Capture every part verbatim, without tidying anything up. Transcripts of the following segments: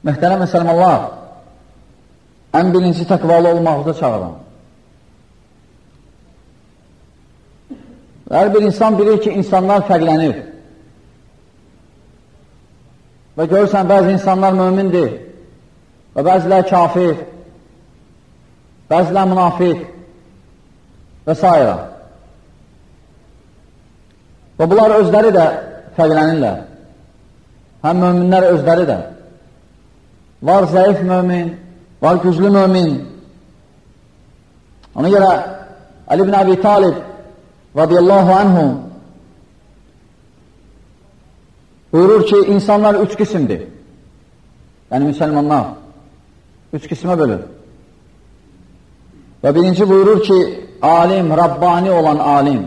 Möhtərəm müsəlmanlar, ən birinci təqvalı olmaqda çağıran. Hər bir insan bilir ki, insanlar fərqlənir. Və görürsən, bəzi insanlar mömindir və bəzilər kafir, bəzilər münafiq və s. Və bunlar özləri də fərqlənirlər. Həm möminlər özləri də. Var zəif mömin, var güclü mömin. Ona görə Ali ibn Abi Talib radiyallahu anhu buyurur ki, insanlar üç qismdir. Yəni, müsəlmanlar üç qismə bölür. Və birinci buyurur ki, alim, Rabbani olan alim.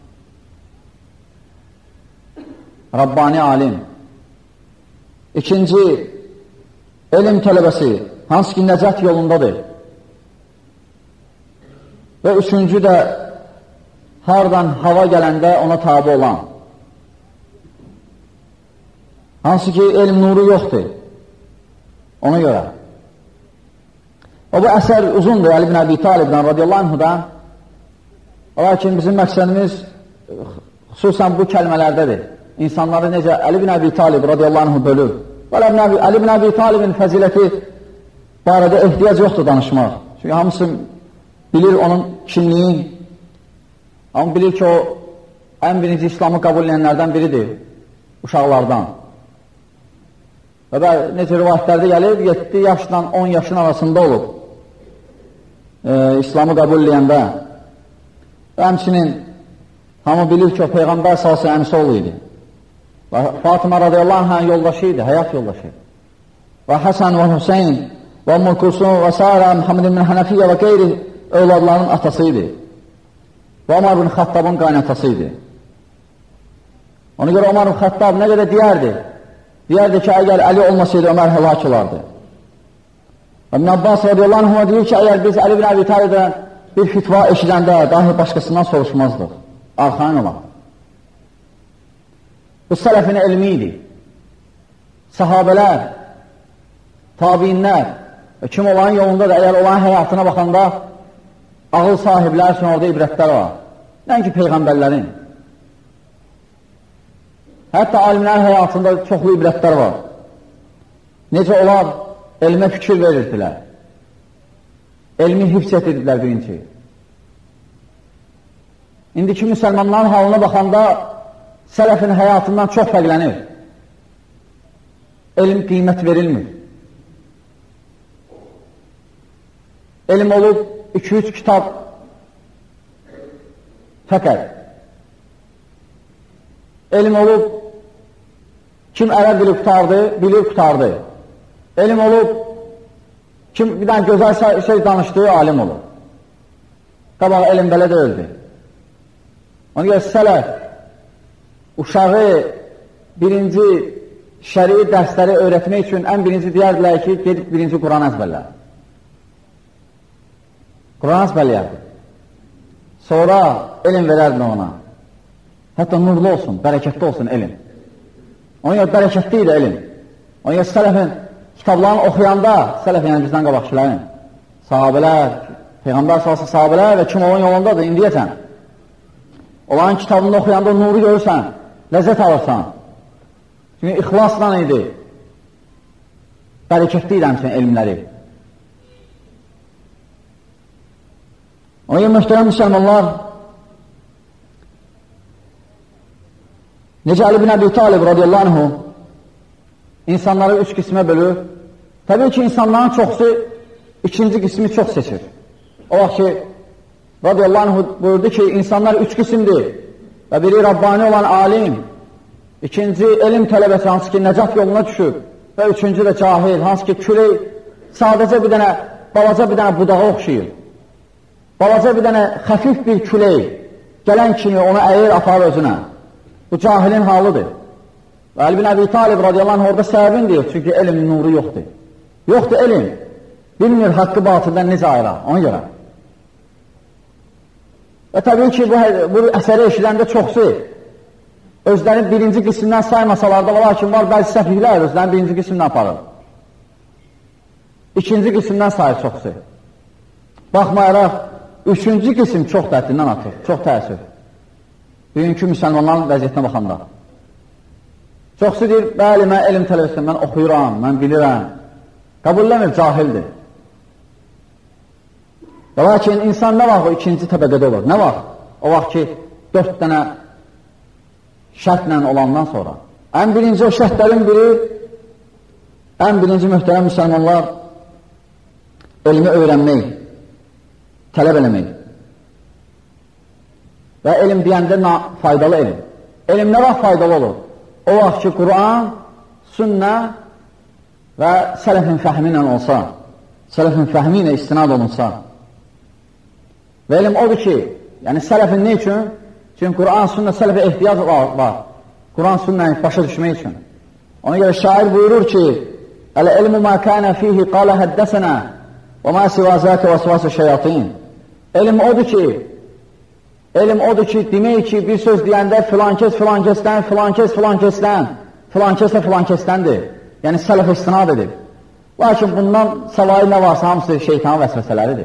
Rabbani alim. İkinci, elm tələbəsi, hansı ki, nəcət yolundadır. Və üçüncü də, hardan hava gələndə ona tabi olan. Hansı ki, elm nuru yoxdur. Ona görə. O, bu əsər uzundur, Ali ibn Abi Talibdən, radiyallahu anhudan. Lakin bizim məqsədimiz xüsusən bu kəlmələrdədir. İnsanları necə Ali ibn Abi Talib, radiyallahu anhu bölür. Ali ibn Abi Talibin fəziləti barədə ehtiyac yoxdur danışmaq. Çünki hamısı bilir onun kimliyin. Amma bilir ki, o ən birinci İslamı qəbul edənlərdən biridir, uşaqlardan. Və bə, necə rivayətlərdə gəlir, yeddi yaşla on yaşın arasında olub e, İslamı qəbul edəndə. Və həmçinin hamı bilir ki, o Peyğəmbər sallallahu əleyhi və səlləm əmisi oğlu idi. Və Fatıma radiyallahu anh'ın yoldaşı idi, həyat yoldaşı. Və Həsən və Hüseyin və Ümmü Kulsum və Sara, Muhammed ibn Hənəfiyyə və qeyri övladların atası idi. Və Ömər ibn Xattabın qaynatası idi. Ona görə Ömər ibn Xattab nə qədər deyərdi? Deyərdi ki, əgər Əli olmasaydı, Ömər həlak olardı. İbn Abbas radiyallahu anh'a deyir ki, əgər biz Əli ibn Abi Talib'dən bir fitva eşidəndə dahi başqasından soruşmazdıq. Arxain olan. Bu sələfin elmi idi. Sahabələr, tabiinlər və kim olan yolunda da, əgər olan həyatına baxanda ağıl sahiblər üçün orada ibrətlər var. Nəinki Peyğəmbərlərin. Hətta alimlərin həyatında çoxlu ibrətlər var. Necə onlar elmə fikir verirdilər. Elmi hifz edirdilər birinci. İndiki müsəlmanların halına baxanda sələfin həyatından çox fərqlənir. Elm qiymət verilmir. Elm olub iki üç kitab fəqət. Elm olub kim ərəb dili qutardı, bilir qutardı. Elm olub kim bir dənə gözəl şey danışdığı alim olur. Qabaq elm belə deyildi. Ona görə sələf uşağı birinci şərii dərsləri öyrətmək üçün ən birinci deyərdilər ki, gedib birinci Quran əzbərlər. Quran əzbərləyərdi. Sonra elm verərdi ona. Hətta nurlu olsun, bərəkətli olsun elm. Ona görə bərəkətli idi elm. Ona görə sələfin kitablarını oxuyanda, sələf yəni bizdən qabaqçilərin, sahabələr, Peyğəmbər salsı sahabələr və kim olan yolundadır, indiyəcən. Onların kitabını oxuyanda nuru görürsən, ləzzət alırsan. Çünki ixlasla idi. Bərəkətli idi həmçinin elmləri. Ona görə möhtərəm müsəlmanlar, necə Ali ibn Abi Talib radiyallahu anhu insanları üç qismə bölür. Təbii ki, insanların çoxsu ikinci qismi çox seçir. O vaxt ki, radiyallahu anhu buyurdu ki, insanlar üç qismdir və biri Rabbani olan alim, ikinci elm tələbəsi, hansı ki, nəcat yoluna düşüb və üçüncü də cahil, hansı ki, külək sadəcə bir dənə, balaca bir dənə budağa oxşayır. Balaca bir dənə xəfif bir külək gələn kimi onu əyir, apar özünə. Bu cahilin halıdır. Və Ali ibn Abi Talib radiyallahu anh orada səbəbin deyir, çünki elmin nuru yoxdur. Yoxdur elm. Bilmir haqqı batıldan necə ayıra, ona görə. Və təbii ki, bu, bu əsəri eşiləndə çoxsu özlərin birinci qismindən saymasalar da, lakin var bəzi səhvliklər özlərin birinci qismindən aparır. İkinci qismdən sayır çoxsu. Baxmayaraq, üçüncü qism çox dərdindən atır, çox təəssüf. Bugünkü müsəlmanların vəziyyətinə baxanda. Çoxsu deyir, bəli, mən elm tələb edirəm, mən oxuyuram, mən bilirəm. Qəbulləmir, cahildir. Lakin insan nə vaxt o ikinci təbəqədə olur? Nə vaxt? O vaxt ki, dörd dənə şərtlə olandan sonra. Ən birinci o şərtlərin biri, ən birinci möhtərəm müsəlmanlar, elmi öyrənmək, tələb eləmək. Və elm deyəndə faydalı elm. Elm nə vaxt faydalı olur? O vaxt ki, Quran, sünnə və sələfin fəhmi ilə olsa, sələfin fəhmi ilə istinad olunsa. Və elm odur ki, yəni sələfin nə üçün? Çünki Quran, sünnə, sələfə ehtiyac var. Quran, sünnə başa düşmək üçün. Ona görə şair buyurur ki, Əl-ilmu mə kənə fihi qalə həddəsənə və mə sivazəkə və sivazə şeyatin. Elm odur ki, elm odur ki, demək ki, bir söz deyəndə filankes filankesdən, filankes filankesdən, filankes də filankesdəndir. Yəni sələfə istinad edib. Lakin bundan savayı nə varsa hamısı şeytanın vəsvəsələridir.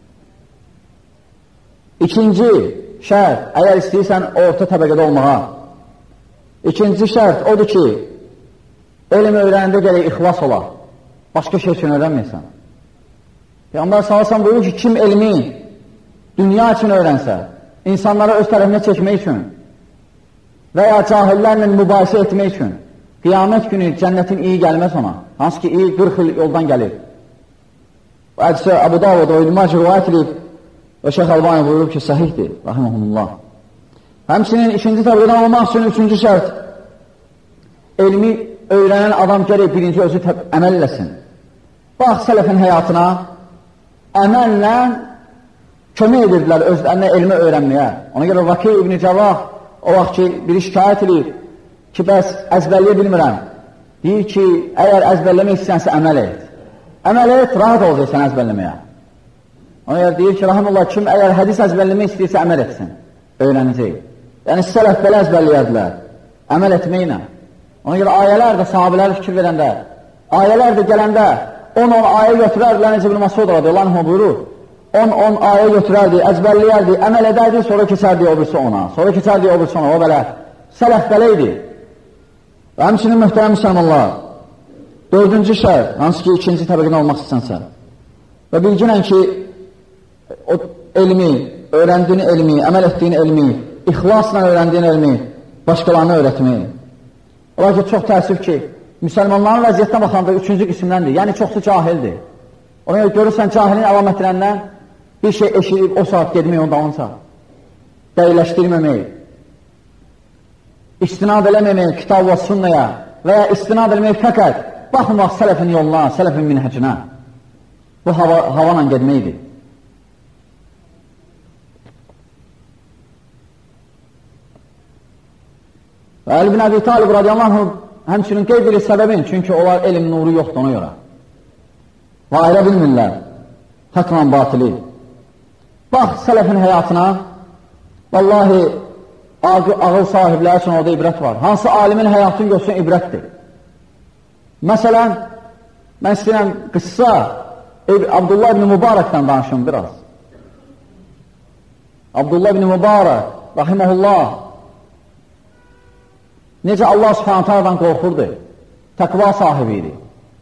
İkinci şərt, əgər istəyirsən orta təbəqədə olmağa, ikinci şərt odur ki, elm öyrənəndə gələk ixlas olar. Başqa şey üçün öyrənməyəsən. Peyğəmbər sallallahu buyurur ki, kim elmi dünya üçün öyrənsə, insanlara öz tərəfinə çəkmək üçün və ya cahillərlə mübahisə etmək üçün qiyamət günü cənnətin iyi gəlməz ona. Hansı ki, iyi qırx il yoldan gəlir. Bu hədisi Əbu Davud o İlmac rivayət edib və Şeyx Albani buyurur ki, səhihdir, rahiməhumullah. Həmçinin ikinci təbliğdən olmaq üçün üçüncü şərt, elmi öyrənən adam gərək birinci özü əməl eləsin. Bax, sələfin həyatına əməllə kömək edirdilər özlərinə elmi öyrənməyə. Ona görə Vaki İbn-i Cəvah o vaxt ki, biri şikayət edir ki, bəs əzbərləyə bilmirəm. Deyir ki, əgər əzbərləmək istəyənsə əməl et. Əməl et, rahat olacaqsan əzbərləməyə. Ona görə deyir ki, rahimullah, kim əgər hədis əzbərləmək istəyirsə əməl etsin, öyrənəcək. Yəni, sələf belə əzbərləyərdilər, əməl etməklə. Ona görə ayələr də sahabələri fikir verəndə, ayələr də gələndə on on ayə götürərdilər, necə bir Masud radiyallahu anh buyurur, on on ayə götürərdi, əzbərləyərdi, əməl edərdi, sonra keçərdi o birisi ona, sonra keçərdi o birisi ona, o belə. Sələf belə idi. Və həmçinin möhtərəm müsəlmanlar, dördüncü şər, hansı ki, ikinci təbəqədən olmaq istənssə və bilginən ki, o elmi, öyrəndiyin elmi, əməl etdiyin elmi, ixlasla öyrəndiyin elmi, başqalarına öyrətmək. Ola ki, çox təəssüf ki, müsəlmanların vəziyyətdən baxanda üçüncü qismdəndir, yəni çoxsu cahildir. Ona görə görürsən, cahilin əlamətlərindən bir şey eşirib, o saat gedmək onda onsa, dəyiləşdirməmək, istinad eləməmək kitab və sünnəyə və ya istinad eləmək fəqət, baxmaq sələfin yoluna, sələfin minhəcinə. Bu hava, havanla gedməkdir. Və Əli bin Əbi Talib radiyallahu anh həmçinin qeyd edir səbəbin, çünki onlar elm nuru yoxdur ona görə. Və ayrı bilmirlər, haqla batili. Bax, sələfin həyatına, vallahi, ağıl sahibləri üçün orada ibrət var. Hansı alimin həyatını görsün ibrətdir. Məsələn, mən istəyirəm qıssa Abdullah ibn Mübarəkdən danışım biraz. Abdullah ibn Mübarək, rahiməhullah, necə Allah subhanətə alədən qorxurdu, təqva sahibi idi.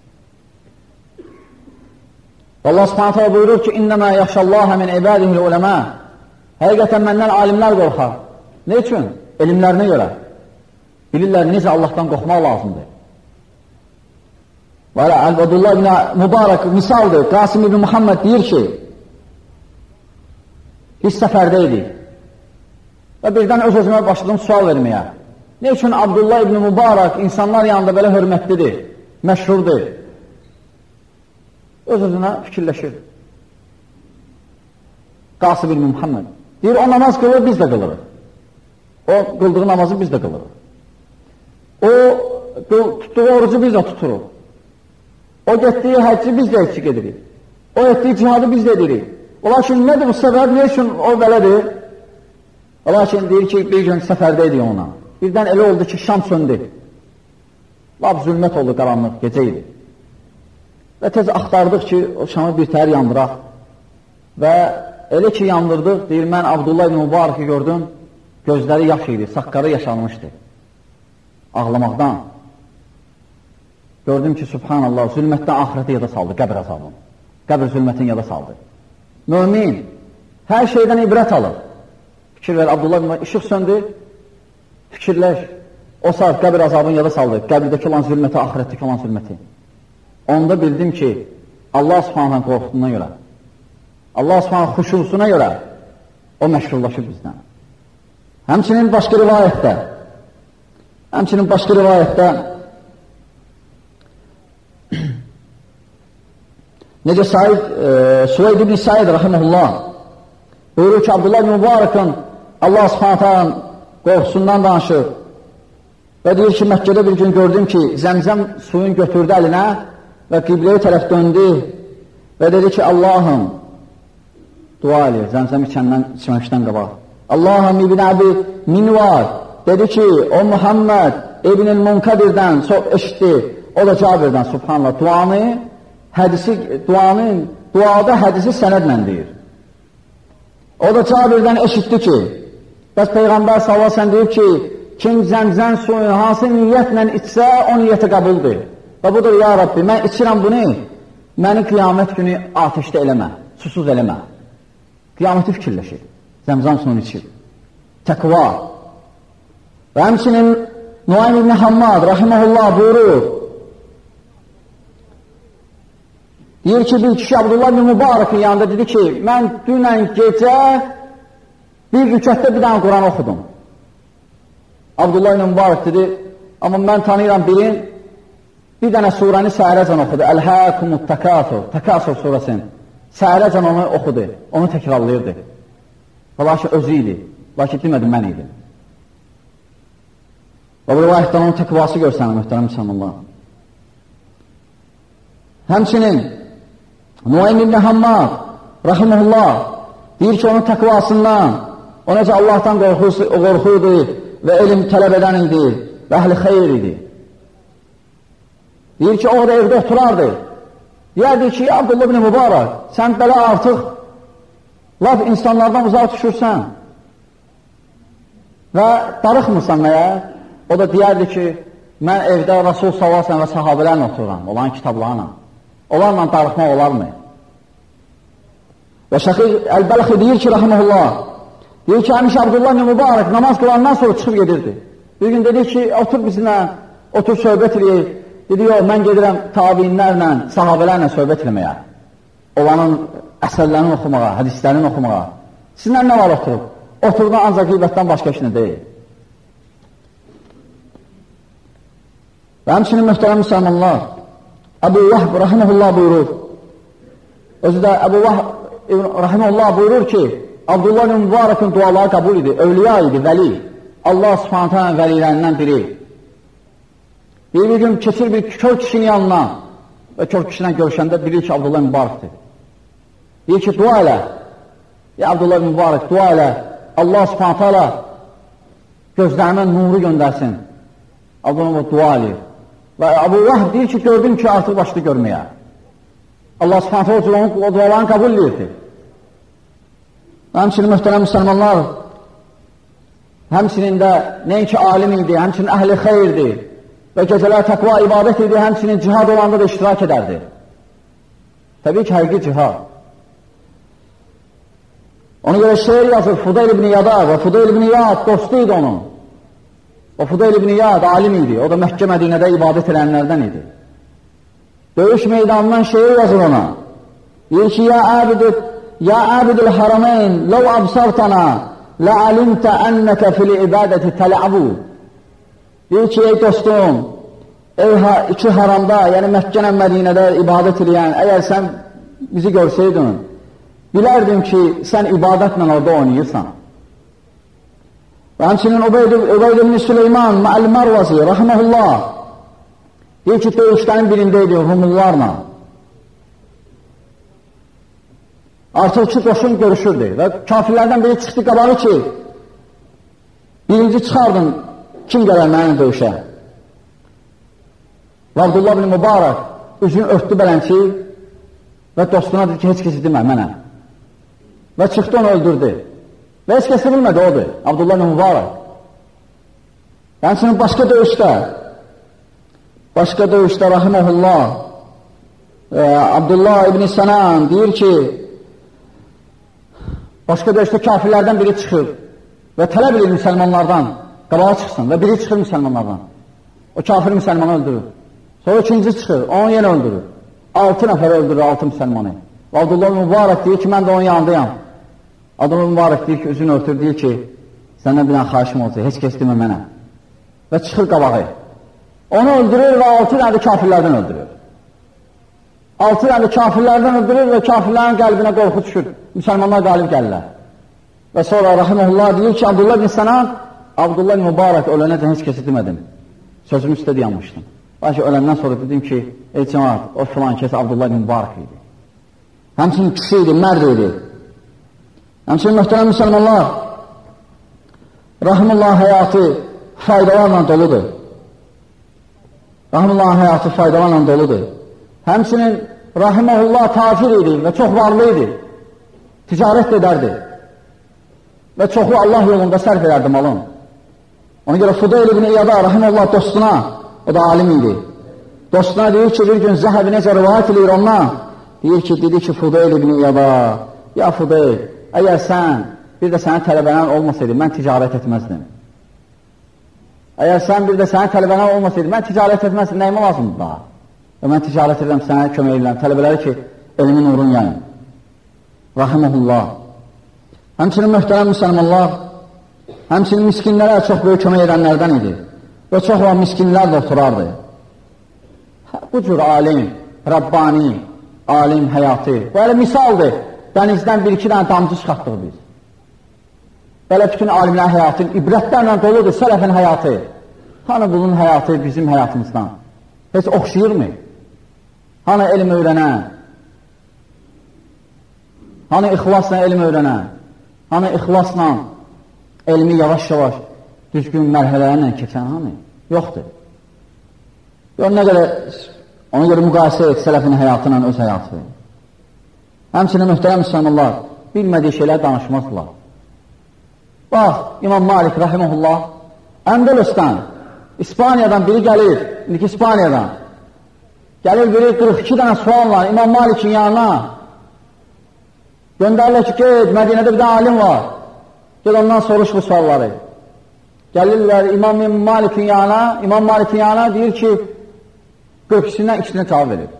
Allah subhanətə alə buyurur ki, İnnəmə yaxşəllahə min ibadihil uləmə. Həqiqətən məndən alimlər qorxar. Ne üçün? Elmlərinə görə. Bilirlər, necə Allahdan qorxmaq lazımdır. Və Abdullah ibn Mübarək misaldır. Qasim ibn Muhammed deyir ki, biz səfərdə idik. Və birdən öz-özümə başladım sual verməyə. Ne üçün Abdullah ibn Mübarək insanlar yanında belə hörmətlidir, məşhurdur? Öz-özünə fikirləşir. Qasim ibn Muhammed deyir, o namaz qılır, biz də qılırıq. O qıldığı namazı biz də qılırıq. O tutduğu orucu biz də tuturuq. O getdiyi həcci biz də eksik edirik. O etdiyi cihadı biz də edirik. Ola ki, nədir bu səbəb, ne üçün o belədir? Ola ki, deyir ki, bir gün səfərdə edik ona. Birdən elə oldu ki, şam söndü. Lab zülmət oldu, qaranlıq, gecə idi. və tez axtardıq ki, o şamı bir təhər yandıraq. Və elə ki, yandırdıq, deyir, mən Abdullah ibn Mübarəki gördüm, gözləri yaş idi, saqqarı yaşanmışdı. Ağlamaqdan. Gördüm ki, subhanallah, zülmətdən ahirəti yada saldı, qəbr azabını. Qəbr zülmətin yada saldı. Mömin, hər şeydən ibrət alır. Fikir ver, Abdullah ibn Mübarək, işıq söndü, fikirləş, o saat qəbr azabını yada saldı, qəbirdəki olan zülməti, ahirətdəki olan zülməti. Onda bildim ki, Allah subhanədən qorxduğuna görə, Allah subhanədən xuşusuna görə o məşğullaşır bizdən. Həmçinin başqa rivayətdə, həmçinin başqa rivayətdə necə Said, e, Süveyd ibn Said rahiməhullah buyurur ki, Abdullah ibn Mübarəkin Allah subhanətən qorxusundan danışır və deyir ki, Məkkədə bir gün gördüm ki, zəmzəm suyun götürdü əlinə və qibləyə tərəf döndü və dedi ki, Allahım, dua edir, zəmzəm içəndən, içməmişdən qabaq. Allahım İbn Əbi Minvar dedi ki, o Muhammed İbn-i Munkadirdən eşitdi, o da Cabirdən, subhanallah, duanı, hədisi, duanın, duada hədisi sənədlə deyir. O da Cabirdən eşitdi ki, bəs Peyğəmbər sallallahu əleyhi və səlləm deyir ki, kim zəmzəm suyunu hansı niyyətlə içsə, o niyyəti qəbuldur. Və budur, ya Rabbi, mən içirəm bunu, məni qiyamət günü ateşdə eləmə, susuz eləmə. Qiyaməti fikirləşir, zəmzəm suyunu içir. Təqva. Və həmçinin Nuaym ibn Hammad, rahiməhullah, buyurur, deyir ki, bir kişi Abdullah ibn Mübarəkin yanında dedi ki, mən dünən gecə bir rükətdə bir dənə Quran oxudum. Abdullah ibn Mübarək dedi, amma mən tanıyıram birin, bir dənə surəni səhərəcən oxudu. Əl-Həkumut Təkasur, Təkasur surəsini. Səhərəcən onu oxudu, onu təkrarlayırdı. Və lakin özü idi, lakin demədi, mən idim. Və bu rivayətdən onun təqvası görsənir, mühtərəm müsəlmanlar. Həmçinin Nuaym ibn Hammad, rahiməhullah, deyir ki, onun təqvasından, o necə Allahdan qorxuydu və elm tələb edən idi və əhl-i xeyr idi. Deyir ki, o da evdə oturardı. Deyərdi ki, ya Abdullah ibn Mübarək, sən belə artıq laf insanlardan uzaq düşürsən və darıxmırsan nəyə? O da deyərdi ki, mən evdə Rasul sallallahu əleyhi və səlləm və sahabələrlə otururam, olan kitablarla. Onlarla darıxmaq olarmı? Və Şəxi Əl-Bəlxi deyir ki, rahiməhullah, deyir ki, həmişə Abdullah ibn Mübarək namaz qılandan sonra çıxıb gedirdi. Bir gün dedi ki, otur bizimlə, otur söhbət eləyir. Dedi, yox, mən gedirəm tabiinlərlə, sahabələrlə söhbət eləməyə. Olanın əsərlərini oxumağa, hədislərini oxumağa. Sizinlə nə var oturub? Oturduğun ancaq qeybətdən başqa işini deyil. Və həmçinin mühtərəm müsəlmanlar, Əbu Vahb rahiməhullah buyurur. Özü də Əbu Vahb rahiməhullah buyurur ki, Abdullah ibn Mübarəkin duaları qəbul idi, övliya idi, vəli. Allah subhanətə vəlilərindən biri. Bir, bir gün keçir bir kör kişinin yanına və kör kişilə görüşəndə bilir ki, Abdullah Mübarəkdir. Deyir ki, dua elə. Ya Abdullah Mübarək, dua elə. Allah subhanətə alə gözlərimə nuru göndərsin. Abdullah Mübarək dua eləyir. Və Əbu Vahb deyir ki, gördüm ki, artıq başladı görməyə. Allah subhanətə alə onun o dualarını qəbul edirdi. Həmçinin mühtərəm müsəlmanlar, həmçinin də nəinki alim idi, həmçinin əhl-i xeyirdir. Və gecələr təqva ibadət idi, həmçinin cihad olanda da iştirak edərdi. Təbii ki, həqiqi cihad. Ona görə şeir yazır Fudayl ibn Yada və Fudayl ibn Yad dostu idi onun. O Fudayl ibn Yad alim idi, o da Məkkə Mədinədə ibadət edənlərdən idi. Döyüş meydanından şeir yazır ona. Deyir ki, ya abidü, ya abidül harameyn, ləv absartana, lə'alimtə ennəkə fil ibadəti tələ'abu. Deyir ki, ey dostum, ey ha, iki haramda, yəni Məkkə Mədinədə ibadət edən, əgər sən bizi görsəydin, bilərdim ki, sən ibadətlə orada oynayırsan. Və həmçinin Ubeyd ibn Süleyman Mə'l-Mərvazi, rahiməhullah, deyir ki, döyüşlərin birindəydi Rumullarla. Artıq iki qoşun görüşürdü və kafirlərdən biri çıxdı qabağı ki, birinci çıxardın, kim gələr mənimlə döyüşə? Və Abdullah ibn Mübarək üzünü örtdü belənçi və dostuna dedi ki, heç kəsi demə, mənəm. Və çıxdı onu öldürdü. Və heç kəsi bilmədi, odur, Abdullah ibn Mübarək. Həmçinin başqa döyüşdə, başqa döyüşdə, rahiməhullah, e, Abdullah ibn Sənan deyir ki, başqa döyüşdə kafirlərdən biri çıxır və tələb edir müsəlmanlardan, qabağa çıxsın və biri çıxır müsəlmanlardan. O kafir müsəlmanı öldürür. Sonra ikinci çıxır, onu yenə öldürür. Altı nəfər öldürür, altı müsəlmanı. Və Abdullah Mübarək deyir ki, mən də onun yanındayam. Abdullah Mübarək deyir ki, üzünü örtür, deyir ki, səndən bir dənə xaişim olsa, heç kəs demə mənə. Və çıxır qabağı. Onu öldürür və altı dənə də kafirlərdən öldürür. Altı dənə də kafirlərdən öldürür və kafirlərin qəlbinə qorxu düşür. Müsəlmanlar qalib gəlirlər. Və sonra rahiməhullah deyir ki, Abdullah ibn Sənan, Abdullah Mübarək ölənəcən heç kəsi demədim. Sözümü üstə dayanmışdım. Lakin öləndən sonra dedim ki, ey cəmaat, o filan kəs Abdullah ibn Mübarək idi. Həmçinin kişi idi, mərd idi. Həmçinin möhtərəm müsəlmanlar, rahimullah həyatı faydalarla doludur. Rahimullah həyatı faydalarla doludur. Həmçinin rahiməhullah tacir idi və çox varlı idi. Ticarət edərdi. Və çoxu Allah yolunda sərf edərdi malın. Ona görə Fudayl ibn İyada rahiməhullah dostuna, o da alim idi. Dostuna deyir ki, bir gün Zəhəbi necə rivayət edir ondan. Deyir ki, dedi ki, Fudayl ibn İyada, ya Fudayl, əgər sən, bir də sənin tələbələn olmasaydı, mən ticarət etməzdim. Əgər sən bir də sənin tələbələn olmasaydı, mən ticarət etməzdim, nəyimə lazımdır daha? Və mən ticarət edirəm, sənə kömək edirəm, tələbələri ki, elmin uğrun yayın. Rahiməhullah. Həmçinin möhtərəm müsəlmanlar, həmçinin miskinlərə çox böyük kömək edənlərdən idi. Və çox olan miskinlər də oturardı. Bu cür alim, Rabbani, alim həyatı. Böyle misaldır, dənizdən bir-iki dənə damcı çıxartdıq biz. Belə bütün alimlərin həyatı, ibrətlərlə doludur, sələfin həyatı. Hani bunun həyatı bizim həyatımızdan? Heç oxşayır mı? Hani elm öyrənən? Hani ixlasla elm öyrənən? Hani ixlasla elmi yavaş-yavaş düzgün mərhələlərlə keçən hani? Yoxdur. Gör nə qədər, ona görə müqayisə et sələfin həyatı ilə öz həyatı. Həmçinin möhtərəm müsəlmanlar bilmədiyi şeylər danışmazlar. Bax, İmam Malik rahiməhullah Əndəlüsdən, İspaniyadan biri gəlir, indiki İspaniyadan gəlir biri qırx iki dənə sualla İmam Malikin yanına göndərirlər ki, ged, Mədinədə bir dənə alim var, ged ondan soruş bu sualları. Gəlirlər İmam Malikin yanına, İmam Malikin yanına deyir ki, qırx ikisindən ikisini cavab verir.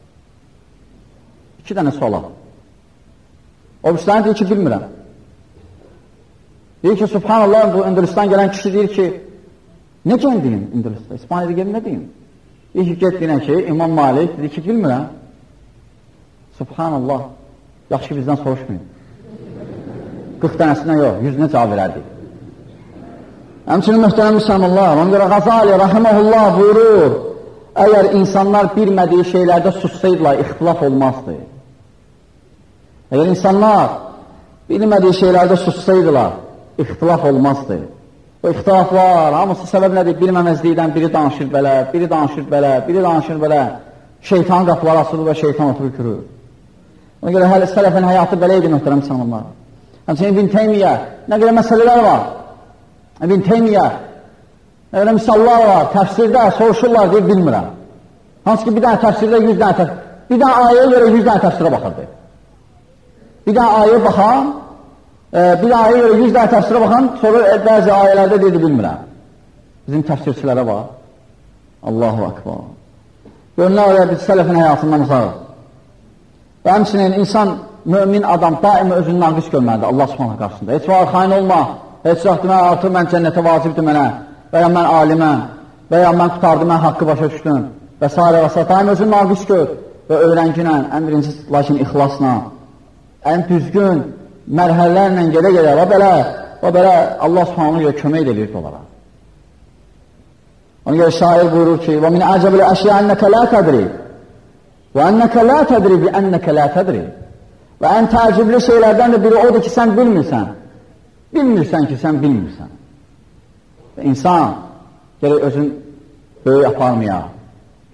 İki dənə suala. O birisindən deyir ki, bilmirəm. Deyir ki, subhanallah, bu Endülüstan gələn kişi deyir ki, ne gen deyim Endülüstan, İspaniyada gelin ne deyim? Deyir ki, get deyinə ki, İmam Malik deyir ki, bilmirəm. Subhanallah, yaxşı ki bizdən soruşmayın. qırx dənəsindən yox, yüzünə cavab verərdik. Həmçinin möhtərəm müsəlmanlar, ona görə Qazali, rahiməhullah buyurur, əgər insanlar bilmədiyi şeylərdə sussaydılar, ixtilaf olmazdı. Əgər insanlar bilmədiyi şeylərdə sussaydılar, ixtilaf olmazdı. O ixtilaflar, hamısı səbəb nədir? Bilməməzlikdən biri danışır belə, biri danışır belə, biri danışır belə. Şeytan qapıları açılır və şeytan oturur kürür. Ona görə hələ sələfin həyatı belə idi, möhtərəm insanlar. Həmçinin İbn Teymiyyə, nə qədər məsələlər var? İbn Teymiyyə, nə qədər misallar var, təfsirdə soruşurlar deyib, bilmirəm. Hansı ki, bir dənə təfsirdə yüz dənə təfsir, bir dənə ayəyə görə yüz dənə təfsirə baxırdı. Bir dənə ayəyə baxan, e, bir dənə ayəyə görə yüz dənə təfsirə baxan, sonra bəzi ayələrdə deyildi, bilmirəm. Bizim təfsirçilərə var. Allahu Akbar. Görünlər oraya biz sələfin həyatından uzaq. Və həmçinin insan, mümin adam daimi özünü naqis görməlidir Allah subhanahu qarşısında. Heç var, xain olma, heç vaxt demə, artıq mən cənnətə vacibdir mənə, və ya mən aliməm, və ya mən qutardım, mən haqqı başa düşdüm, və s. və s. Daim özünü naqis gör və öyrənginə, ən birinci, lakin ixlasla, ən düzgün mərhələlərlə gelə-gelə və belə, və belə Allah subhanahu görə kömək edirdi onlara. Ona görə şair buyurur ki, وَمِنْ عَجَبِ الْأَشْيَا أَنَّكَ لَا تَدْرِي وَأَنَّكَ لَا تَدْرِي بِأَنَّكَ لَا تَدْرِي. Və ən təəccüblü şeylərdən də biri odur ki, sən bilmirsən. Bilmirsən ki, sən bilmirsən. Və insan gerək özün böyük aparmaya,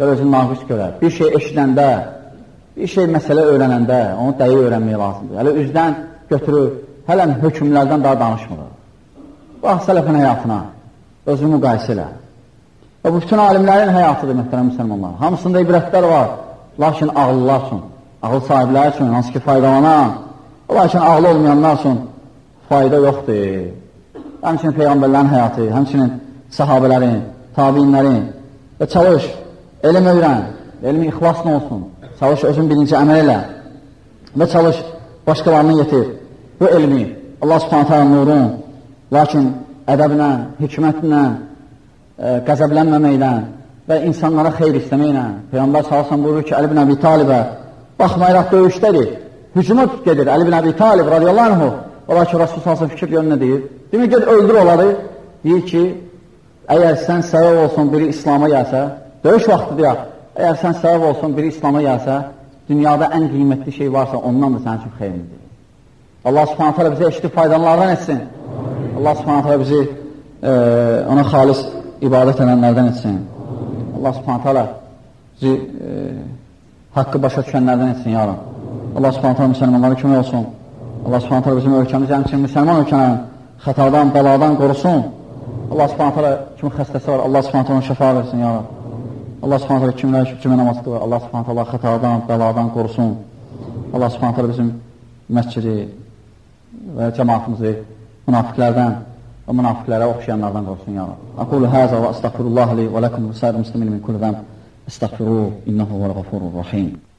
Gəl özünü naqis görər. Bir şey eşidəndə, bir şey məsələ öyrənəndə, onu dəyi öyrənmək lazımdır. Hələ üzdən götürür, hələ hökmlərdən daha danışmır. Bax, sələfin həyatına, özünü müqayisə elə. Və bu bütün alimlərin həyatıdır, mühtərəm müsəlmanlar. Hamısında ibrətlər var, lakin ağlılar üçün, ağıl sahibləri üçün, hansı ki faydalanan, lakin ağlı olmayanlar üçün fayda yoxdur. Həmçinin Peyğəmbərlərin həyatı, həmçinin sahabələrin, tabinlərin və çalış, elm öyrən, elmi ixlasın olsun, çalış özün birinci əməl elə və çalış başqalarını yetir. Bu elmi Allah Subhanahu taala nurun, lakin ədəblə, hikmətlə, e, qəzəblənməməklə və insanlara xeyr istəməklə. Peyğəmbər sallallahu buyurur ki, Əli ibn Əbi Talibə baxmayaraq döyüşdədir, hücuma gedir Əli ibn Əbi Talib radiyallahu anhu. Ola ki, Rasul sallallahu fikir görür nə deyir? Demir, ged öldür onları. Deyir ki, əgər sən səbəb olsun biri İslama gəlsə, döyüş vaxtı deyək, əgər sən səbəb olsun biri İslama gəlsə, dünyada ən qiymətli şey varsa ondan da sənin üçün xeyrindir. Allah Subhanahu taala bizə eşitib faydalardan etsin. Allah Subhanahu taala bizi e, ona xalis ibadət edənlərdən etsin. Allah Subhanahu taala bizi e, haqqı başa düşənlərdən etsin, ya Rab. Allah Subhanahu taala müsəlmanlara kömək olsun. Allah Subhanahu taala bizim ölkəmizi, həmçinin müsəlman ölkələrin xətadan, bəladan qorusun. Allah Subhanahu taala kimin xəstəsi var, Allah Subhanahu taala şəfa versin, ya Rab. Allah Subhanahu taala kimlər ki, kimə namaz qılır, Allah Subhanahu taala xətadan, bəladan qorusun. Allah Subhanahu taala bizim məscidi və cəmaatımızı münafiqlərdən və münafiqlərə oxşayanlardan qorusun, ya Rab. Aqulu həzə və əstəğfirullah li və ləkum və sair müslimin min kulli zəm. Əstəğfiruhu, innehu vəl-ğafurur rahim.